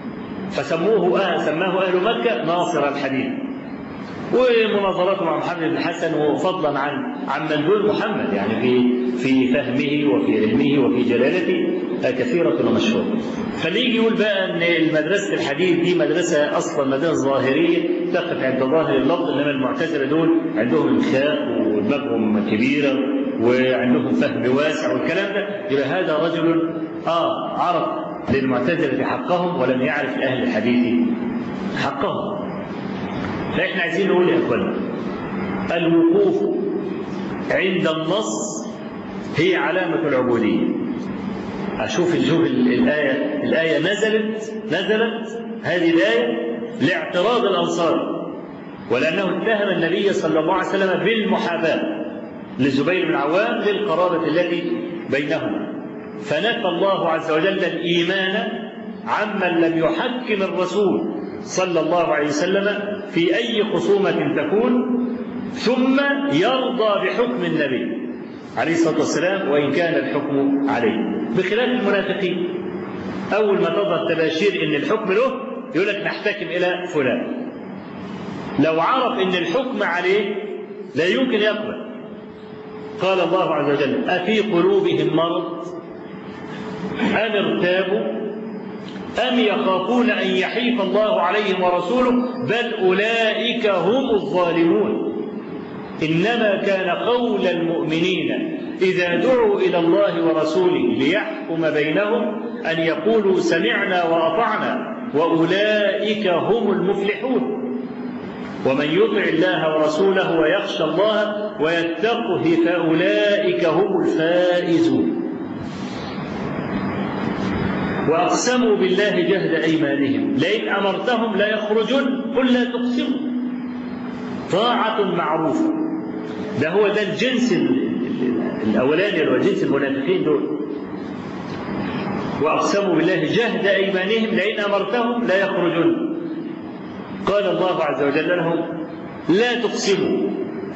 فسموه آه سماه أهل مكة ناصر الحديث. ومناظراته مع محمد بن الحسن، وفضلا عن عن من دون محمد، يعني في في فهمه وفي علمه وفي جلالته كثيرة ومشهورة. فاللي يجي يقول بقى ان مدرسة الحديث دي مدرسة اصلا مدرسة ظاهرية تقف عند ظاهر اللفظ، انما المعتزلة دول عندهم انخاء ودماغهم كبيرة وعندهم فهم واسع والكلام ده، يبقى هذا رجل اه عرف للمعتزلة حقهم ولم يعرف لأهل الحديث حقهم. فإحنا عايزين نقول يا أخوانا الوقوف عند النص هي علامة العبودية. أشوف شوف الآية الآية نزلت نزلت هذه الآية لاعتراض الأنصار، ولأنه اتهم النبي صلى الله عليه وسلم بالمحاباة للزبير بن العوام للقرابة التي بينهما، فنفى الله عز وجل الإيمان عمن لم يحكم الرسول صلى الله عليه وسلم في أي خصومة تكون ثم يرضى بحكم النبي عليه الصلاة والسلام وإن كان الحكم عليه، بخلاف المنافقين أول ما تظهر تباشير إن الحكم له يقول لك نحتكم إلى فلان، لو عرف إن الحكم عليه لا يمكن يقبل. قال الله عز وجل: أفي قلوبهم مرض أم ارتابوا أم يخافون أن يحيف الله عليهم ورسوله بل أولئك هم الظالمون. إنما كان قول المؤمنين إذا دعوا إلى الله ورسوله ليحكم بينهم أن يقولوا سمعنا وأطعنا وأولئك هم المفلحون. ومن يطع الله ورسوله ويخشى الله ويتقه فأولئك هم الفائزون. وأقسموا بالله جهد أيمانهم لئن أمرتهم لا يخرجون قل لا تقسموا طاعة معروفة. ده هو ده الجنس الأولاني اللي هو جنس المنافقين دول. وأقسموا بالله جهد أيمانهم لئن أمرتهم لا يخرجون. قال الله عز وجل لهم: لا تقسموا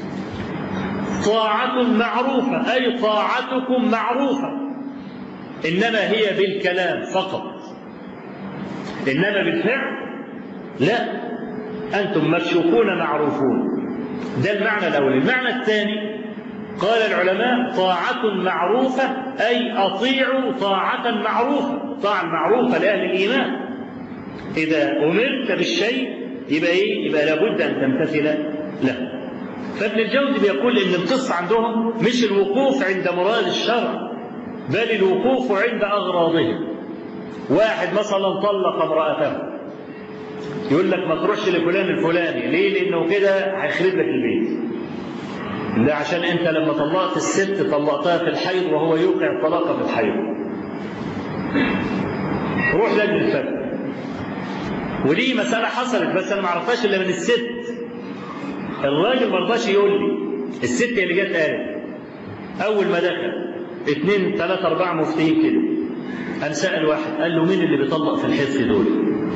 طاعة معروفة، أي طاعتكم معروفة، إنما هي بالكلام فقط، إنما بالفعل لا، أنتم مرشوقون معروفون. ده المعنى الأول. المعنى الثاني قال العلماء: طاعة معروفة أي أطيعوا طاعة معروفة، طاعة معروفة لأهل الإيمان. إذا أمرت بالشيء يبقى إيه؟ يبقى لابد أن تمتثل له. فابن الجوزي بيقول إن القصة عندهم مش الوقوف عند مراد الشرع بل الوقوف عند أغراضهم. واحد مثلا طلق امرأته يقول لك ما تروحش لفلان الفلاني، ليه؟ لأنه كده هيخرب لك البيت. ده عشان أنت لما طلقت الست طلقتها في الحيض وهو يوقع الطلاق في الحيض. روح لجنة الفتوى. ودي مسألة حصلت بس أنا ما عرفتهاش إلا من الست. الراجل ما رضاش يقول لي، الست اللي جت قالت. أول ما دخل اثنين ثلاثة أربعة مفتيين كده، أنا سأل واحد قال له: مين اللي بيطلق في الحيض دول؟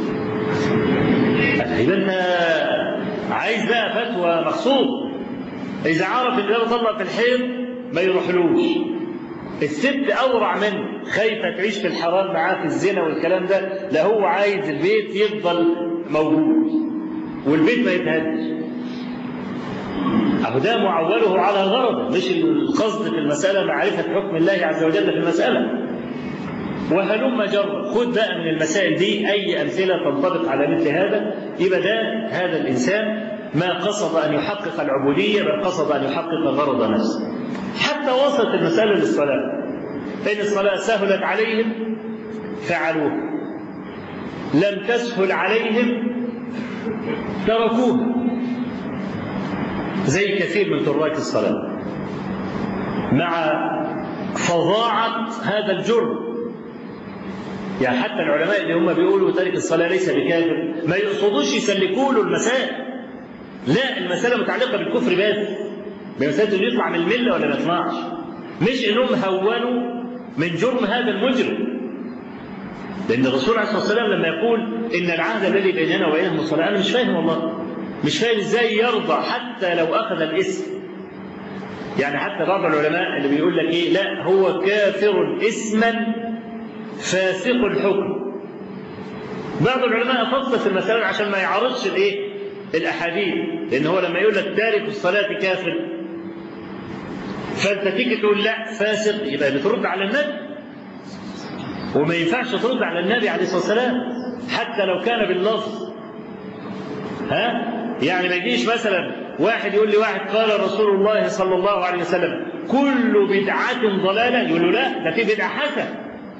قال: يبقى أنت عايز بقى فتوى مخصوص. إذا عرف إن ده بيطلق في الحيض ما يروحلوش. الست أورع منه، خايفة تعيش في الحرام معاه في الزنا والكلام ده، لا هو عايز البيت يفضل موجود والبيت ما يتهدش. أهو ده معوله على غرض، مش القصد في المسألة معرفة حكم الله عز وجل في المسألة. وهلم جر، خد بقى من المسائل دي أي أمثلة تنطبق على مثل هذا، يبقى ده هذا الإنسان ما قصد أن يحقق العبودية بل قصد أن يحقق غرض نفسه. حتى وصلت المسألة للصلاة، إن الصلاة سهلت عليهم فعلوها، لم تسهل عليهم تركوها، زي كثير من تراك الصلاة مع فظاعة هذا الجرم. يعني حتى العلماء اللي هم بيقولوا تارك الصلاة ليس بكافر ما يقصدوش يسلكوا له المسائل، لا، المسألة متعلقة بالكفر بس، بمسألة انه يطلع من الملة ولا ما يطلعش، مش انهم هونوا من جرم هذا المجرم. لأن الرسول عليه الصلاة والسلام لما يقول إن العهد الذي بيننا وبينهم الصلاة، أنا مش فاهم والله، مش فاهم إزاي يرضى حتى لو أخذ الاسم. يعني حتى بعض العلماء اللي بيقول لك إيه، لا هو كافر اسما فاسق الحكم. بعض العلماء فصل في المسألة عشان ما يعارضش الإيه؟ الأحاديث، لأن هو لما يقول لك تارك الصلاة كافر فأنت تيجي تقول لا فاسق، يبقى بترد على النبي، وما ينفعش ترد على النبي عليه الصلاة والسلام حتى لو كان باللفظ. ها؟ يعني ما يجيش مثلا واحد يقول لي واحد قال رسول الله صلى الله عليه وسلم كل بدعة ضلالة، يقول له لا ده في بدعة حسنة،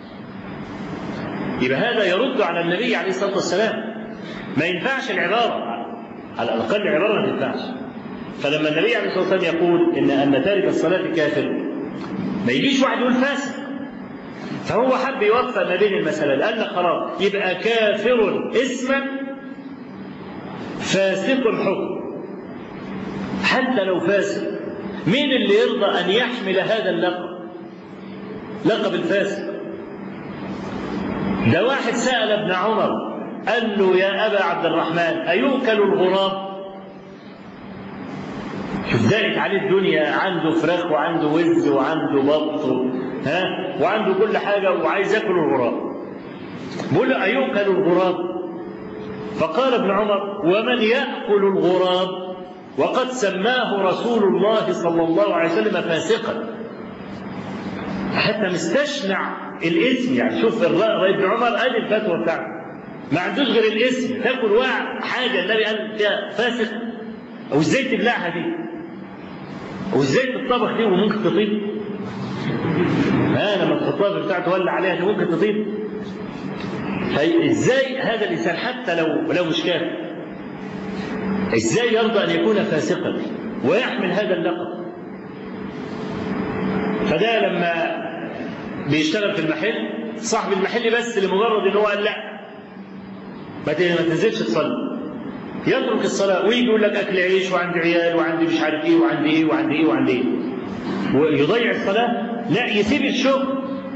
يبقى هذا يرد على النبي عليه الصلاة والسلام. ما ينفعش العبارة، على الأقل العبارة ما تنفعش. فلما النبي عليه الصلاة والسلام يقول إن أن تارك الصلاة كافر، ما يجيش واحد يقول فاسق. فهو حب يوفق ما بين المسألة، قال لك خلاص يبقى كافر اسما فاسق الحكم. حتى لو فاسق، مين اللي يرضى أن يحمل هذا اللقب، لقب الفاسق؟ ده واحد سأل ابن عمر قال له يا أبا عبد الرحمن أيؤكل الغراب؟ شوف ضاقت عليه الدنيا، عنده فراخ وعنده وز وعنده بط ها وعنده كل حاجة وعايز ياكل الغراب. بيقول له أيؤكل الغراب؟ فقال ابن عمر: ومن يأكل الغراب وقد سماه رسول الله صلى الله عليه وسلم فاسقا. حتى مستشنع الاسم. يعني شوف ابن عمر قال الفتوى بتاعته ما عندوش غير الاسم، تاكل واحد حاجة النبي قال فيها فاسق، أو ازاي تبلعها دي، وازاي تطبخ دي وممكن تطيب؟ ها لما تحطها في بتاع تولع عليها دي ممكن تطيب؟ ازاي هذا الانسان حتى لو لو مش كافر ازاي يرضى ان يكون فاسقا ويحمل هذا اللقب؟ فده لما بيشتغل في المحل صاحب المحل بس لمجرد ان هو قال لا ما تنزلش تصلي، يترك الصلاه ويجي يقول لك اكل عيش وعندي عيال وعندي مش عارف ايه وعندي ايه وعندي ايه وعندي ايه ويضيع الصلاه. لا، يسيب الشغل،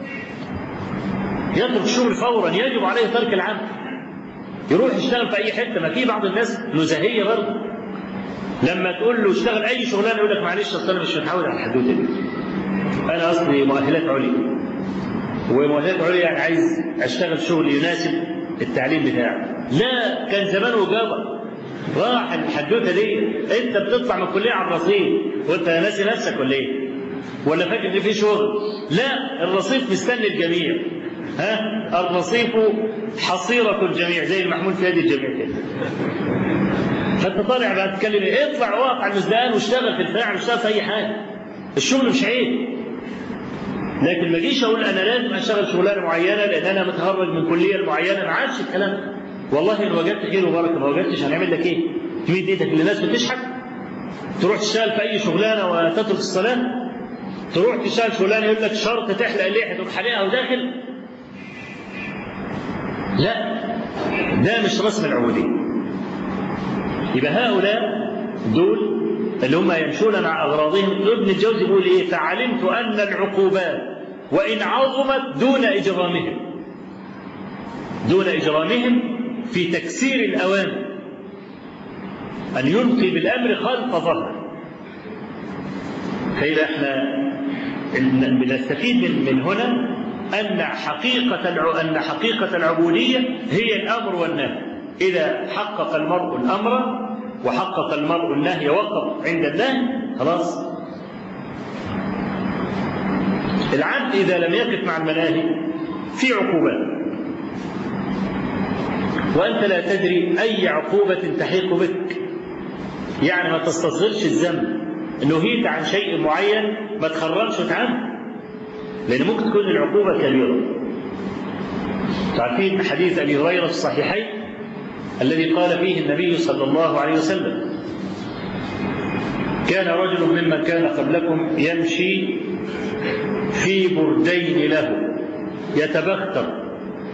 يترك الشغل فورا، يجب عليه ترك العمل، يروح يشتغل في اي حته. ما في بعض الناس نزهيه برضه لما تقول له اشتغل اي شغلانه يقول لك معلش اصل انا مش متعود على الحدوته دي، انا اصلي مؤهلات عليا، ومؤهلات عليا يعني عايز اشتغل شغل يناسب التعليم بتاعي. لا، كان زمان وجابه راح الحدوته دي. انت بتطلع من الكليه على الرصيف وانت ناسي نفسك ولا ايه؟ ولا فاكر ان في شغل؟ لا، الرصيف مستني الجميع. ها الرصيف حصيرة الجميع زي المحمول في يد الجميع كده. فانت طالع بقى تتكلم ايه؟ اطلع واقف على المزدان واشتغل في الفاعل واشتغل في اي حاجه. الشغل مش عيب، لكن ما اجيش اقول انا لازم اشتغل شغلانه معينه لان انا متخرج من كليه معينه. ما عادش الكلام ده. والله ان وجدت خير وبركه، ما وجدتش هنعمل لك ايه؟ تمد ايدك للناس بتشحت؟ تروح تشتغل في اي شغلانه وتترك الصلاه؟ تروح تشتغل شغلانه يقول لك شرط تحلق اللحيه تروح حالقها وداخل؟ لا، ده مش رسم العبوديه. يبقى هؤلاء دول اللي هم يمشون مع اغراضهم. ابن الجوزي بيقول ايه؟ فعلمت ان العقوبات وان عظمت دون اجرامهم دون اجرامهم في تكسير الاوامر ان يلقي بالامر خلف ظهره. فاذا احنا بنستفيد من, من هنا ان حقيقه ان حقيقه العبوديه هي الامر والنهي. اذا حقق المرء الامر وحقق المرء النهي وقف عند النهي خلاص. العبد اذا لم يقف مع المناهي في عقوبات، وانت لا تدري اي عقوبه تحيق بك. يعني ما تستصغرش الذنب. نهيت عن شيء معين ما تخرمش عنه، لان ممكن تكون العقوبه كبيره. تعرفين حديث ابي هريره في الصحيحين الذي قال فيه النبي صلى الله عليه وسلم: كان رجل ممن كان قبلكم يمشي في بردين له يتبختر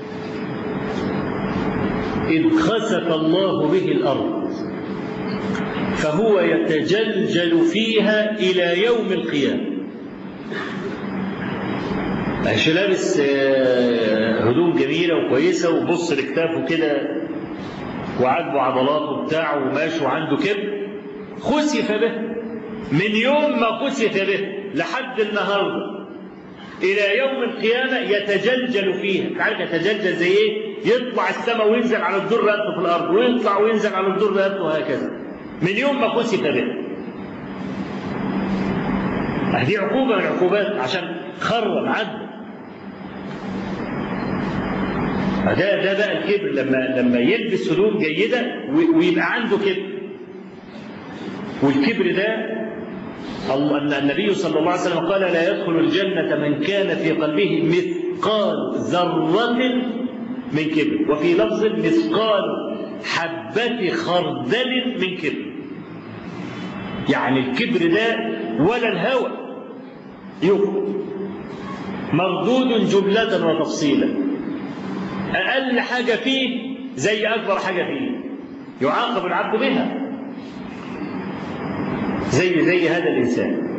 إذ خسف الله به الأرض فهو يتجلجل فيها إلى يوم القيامة. مش لابس هدوم جميلة وكويسة وبص لكتافه كده وعاجبه عضلاته بتاعه وماشي وعنده كبر، خسف به من يوم ما خسف به لحد النهارده الى يوم القيامه يتجلجل فيها. عارف يتجلجل زي ايه؟ يطلع السماء وينزل على الدور رقبته في الارض ويطلع وينزل على الدور رقبته وهكذا من يوم ما خسف به. هذه عقوبه من العقوبات عشان خرب عدل. ده ده بقى الكبر، لما لما يلبس هدوم جيده ويبقى عنده كبر. والكبر ده النبي صلى الله عليه وسلم قال: لا يدخل الجنة من كان في قلبه مثقال ذرة من كبر، وفي لفظ مثقال حبة خردل من كبر. يعني الكبر ده ولا الهوى يكفر، مردود جملة وتفصيلا. أقل حاجة فيه زي أكبر حاجة فيه، يعاقب العبد بها. زي زي هذا الإنسان.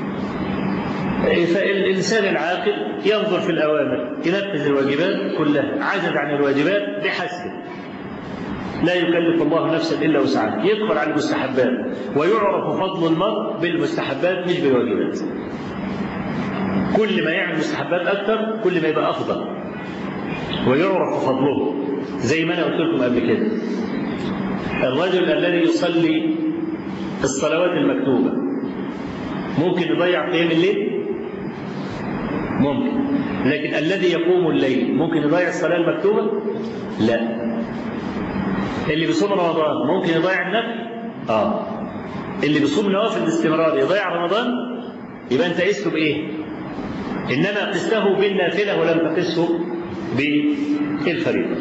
فالإنسان العاقل ينظر في الأوامر، ينفذ الواجبات كلها، عجز عن الواجبات بحسبه. لا يكلف الله نفسا إلا وسعها، يدخل على المستحبات، ويعرف فضل المرء بالمستحبات مش بالواجبات. كل ما يعمل مستحبات أكثر كل ما يبقى أفضل ويعرف فضله. زي ما أنا قلت لكم قبل كده، الرجل الذي يصلي الصلوات المكتوبة ممكن يضيع قيام الليل؟ ممكن. لكن الذي يقوم الليل ممكن يضيع الصلاة المكتوبة؟ لا. اللي بيصوم رمضان ممكن يضيع النفل؟ آه. اللي بيصوم نوافل باستمرار يضيع رمضان؟ يبقى أنت قسته بإيه؟ إنما قسته بالنافلة ولم تقسه بالفريضة.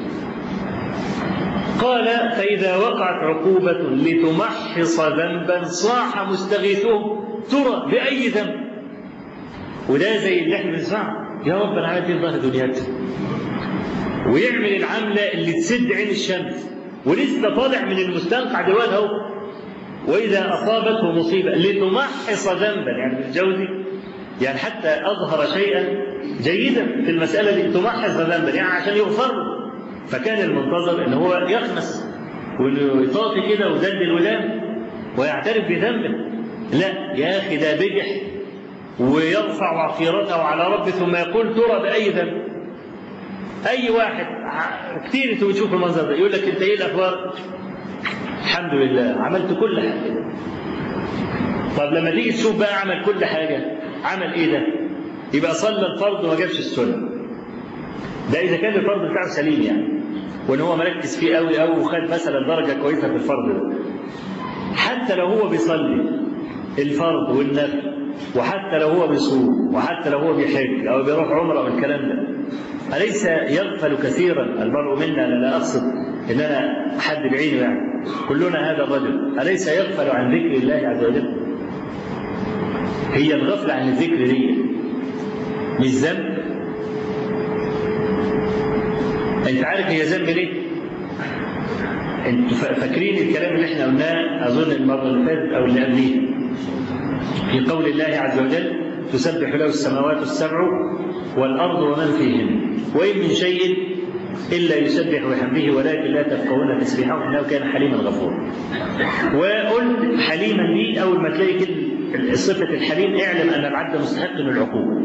قال: فإذا وقعت عقوبة لتمحص ذنبا صاح مستغيثه ترى بأي ذنب. وده زي اللي احنا بنسمعه: يا رب انا عملت ايه في ظهر دنياتي؟ ويعمل العمله اللي تسد عين الشمس ولسه طالع من المستنقع دلوقتي اهو. واذا اصابته مصيبه لتمحص ذنبا، يعني بالجوزي يعني حتى اظهر شيئا جيدا في المساله دي، تمحص ذنبا يعني عشان يغفر له. فكان المنتظر ان هو يخنس وانه يطاطي كده ويدلل ودان ويعترف بذنبه. لا يا اخي، ده بجح ويرفع عقيرته على ربه ثم يقول ترى بأي ذنب. أي واحد كتير أنتوا بتشوفوا المنظر ده يقول لك أنت إيه الأخبار؟ الحمد لله عملت كل حاجة. طب لما تيجي تشوف بقى عمل كل حاجة، عمل إيه ده؟ يبقى صلى الفرض وما جابش السنة. ده إذا كان الفرض بتاعه سليم يعني، وإن هو مركز فيه قوي قوي وخد مثلا درجة كويسة في الفرض ده. حتى لو هو بيصلي الفرض والنفل، وحتى لو هو بيصوم، وحتى لو هو بيحج أو بيروح عمره أو الكلام ده، أليس يغفل كثيرا المرء منا؟ أنا لا أقصد إن أنا حد بعينه يعني، كلنا هذا الرجل، أليس يغفل عن ذكر الله عز وجل؟ هي الغفلة عن الذكر دي مش ذنب؟ أنت عارف هي ذنب ليه؟ أنتوا فاكرين الكلام اللي احنا قلناه أظن المرة اللي فاتت أو اللي قبليها في قول الله عز وجل: تسبح له السماوات السبع والأرض ومن فيهن وإن من شيء إلا يسبح بحمده ولكن لا تفقهون تسبيحه إنه كان حليما غفورا. وقلت حليما دي أول ما تلاقي كده صفة الحليم اعلم أن العبد مستحق للعقوبة.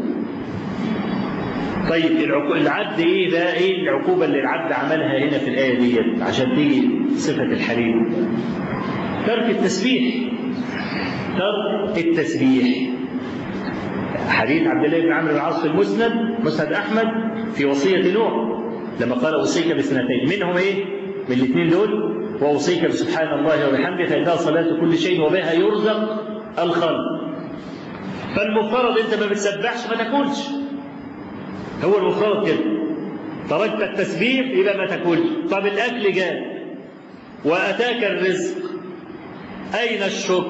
طيب العبد إيه ده؟ إيه العقوبة اللي العبد عملها هنا في الآية دي عشان تيجي صفة الحليم؟ ترك التسبيح. ترك التسبيح. حديث عبد الله بن عمرو بن العاص في المسند، مسند أحمد، في وصية نوح لما قال: أوصيك باثنتين، منهم إيه؟ من الاثنين دول: وأوصيك بسبحان الله وبحمده فإنها صلاة كل شيء وبها يرزق الخلق. فالمفترض أنت ما بتسبحش ما تاكلش. هو المفترض كده. تركت التسبيح يبقى ما تاكلش. طب الأكل جاء وأتاك الرزق، أين الشكر؟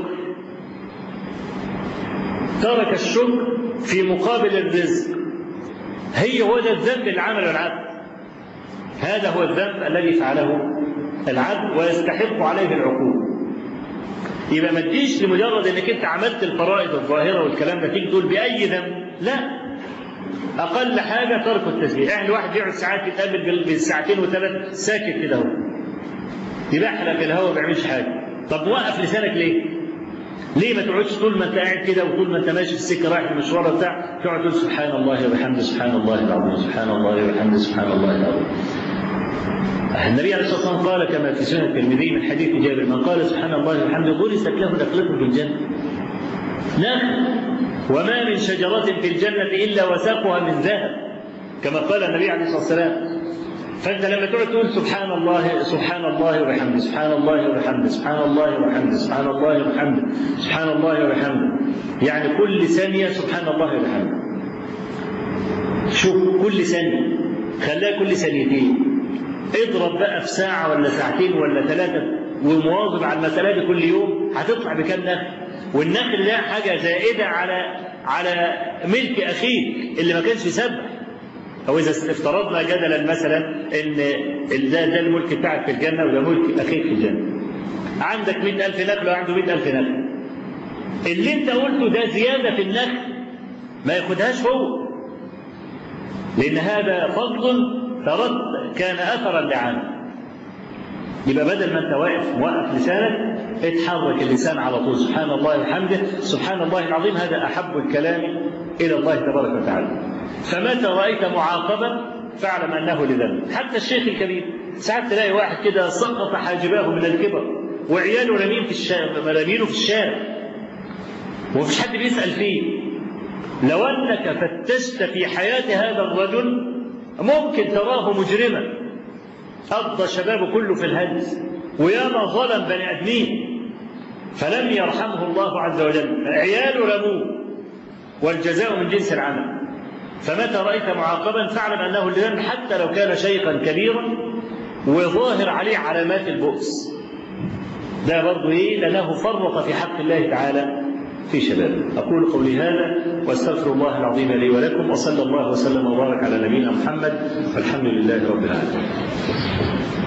ترك الشكر في مقابل الرزق. هي هو ده الذنب اللي عمله العبد. هذا هو الذنب الذي فعله العبد ويستحق عليه العقوبة. يبقى ما تجيش لمجرد انك انت عملت الفرائض الظاهره والكلام ده تيجي تقول باي ذنب. لا، اقل حاجه ترك التسبيح. يعني الواحد يقعد ساعات يتقابل بالساعتين وثلاث ساكت كده اهو، يبحلق الهواء ما بيعملش حاجه. طب وقف لسانك ليه؟ ليه ما تقعدش طول ما انت قاعد كده وطول ما انت ماشي في السكه رايح المشوار بتاع تقعد تقول سبحان الله وبحمده سبحان الله العظيم سبحان الله وبحمده سبحان الله العظيم. النبي عليه الصلاه والسلام قال كما في سنن الترمذي من حديث جابر: من قال سبحان الله وبحمده غرست له نخلته في الجنه. نخل، وما من شجره في الجنه الا وساقها من ذهب، كما قال النبي عليه الصلاه والسلام. فانت لما تقعد تقول سبحان الله سبحان الله وبحمده سبحان الله وبحمده سبحان الله وبحمده سبحان الله وبحمده سبحان الله وبحمده، يعني كل ثانيه سبحان الله وبحمده. شوف كل ثانيه، خليها كل ثانيتين. اضرب بقى في ساعه ولا ساعتين ولا ثلاثه ومواظب على المساله دي كل يوم، هتطلع بكام نخل؟ والنخل ده حاجه زائده على على ملك اخيك اللي ما كانش يسبح. أو إذا افترضنا جدلا مثلا إن ده, ده الملك بتاعك في الجنة وده ملك أخيك في الجنة. عندك مئة ألف نخل وعنده مئة ألف نخل. اللي أنت قلته ده زيادة في النخل ما ياخدهاش هو، لأن هذا فضل ترد كان أثرا لعمل. يبقى بدل ما أنت واقف موقف لسانك اتحرك اللسان على طول، سبحان الله وبحمده، سبحان الله العظيم، هذا أحب الكلام إلى الله تبارك وتعالى. فمتى رأيت معاقبا فاعلم أنه لذنب. حتى الشيخ الكبير ساعات تلاقي واحد كده سقط حاجباه من الكبر وعياله رامين في الشارع، رامينه في الشارع ومفيش حد بيسأل فيه. لو أنك فتشت في حياة هذا الرجل ممكن تراه مجرما قضى شبابه كله في الهلس وياما ظلم بني آدمين فلم يرحمه الله عز وجل، عياله رموه والجزاء من جنس العمل. فمتى رأيت معاقبا فاعلم أنه لذنب، حتى لو كان شيخا كبيرا وظاهر عليه علامات البؤس. ده برضه إيه؟ لأنه فرط في حق الله تعالى في شبابه. أقول قولي هذا وأستغفر الله العظيم لي ولكم، وصلى الله وسلم وبارك على نبينا محمد والحمد لله رب العالمين.